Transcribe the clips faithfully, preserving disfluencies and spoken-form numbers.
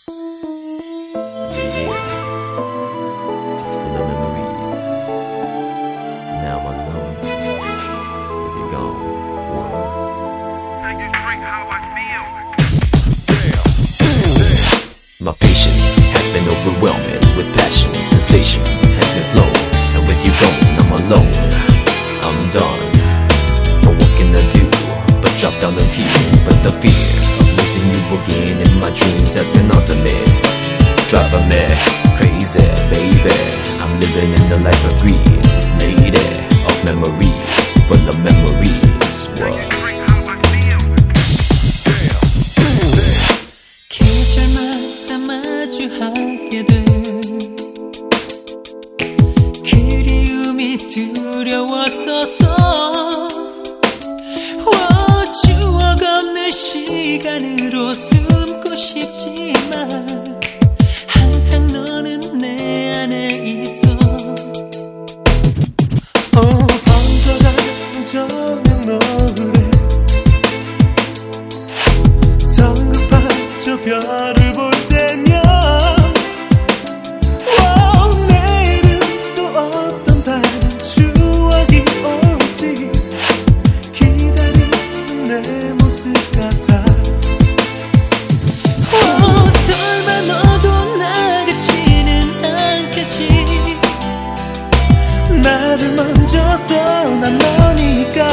Yeah, just full of memories. Now I'm alone. If you're gone, whoa. Now you drink how I feel. My patience has been overwhelming with passion. Sensation has been flowing, and with you gone, I'm alone. I'm done. But what can I do? But drop down the tears. But the fear of losing you again in my dreams has been ultimate. Driving me crazy, baby. I'm living in the life of greed, lady of memories, full of memories. What? 계절마다 마주하게 돼 그리움이 두려웠었어. 와, 추억 없는 시간으로 숨고 싶지만 항상 너는 내 안에 있어. 어, 번져가는 저녁 노을에 성급한 저 별을 볼 때면 와, 내일은 또 어떤 다른 추억이 올지 기다리는 내 모습 같아. 와, 설마 너도 나같지는 않겠지. 나를 먼저 떠난 너니까.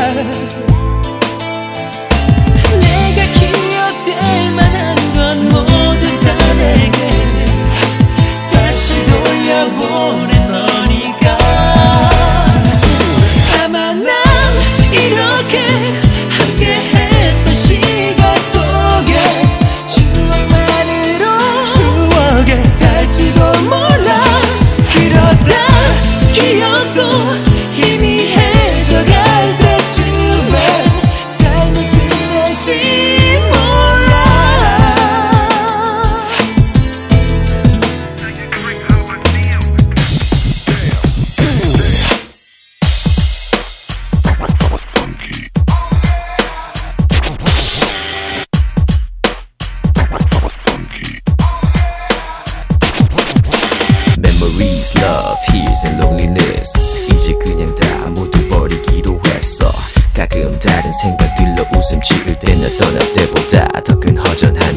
내가 기억될 만한 건 모두 다 내게 다시 돌려보낸 너니까. 아마 난 이렇게 함께했던 시간 속에 추억만으로 추억에 살지도 몰라. 그러다 기억도 희미해져갈 때쯤엔 삶을 끝낼지 몰라. Now you drink how I feel. Memories, love, tears and loneliness 이제 그냥 다 모두 버리기로 했어. 가끔 다른 생각들로 웃음 지을 때나 떠날 때보다 더 큰 허전한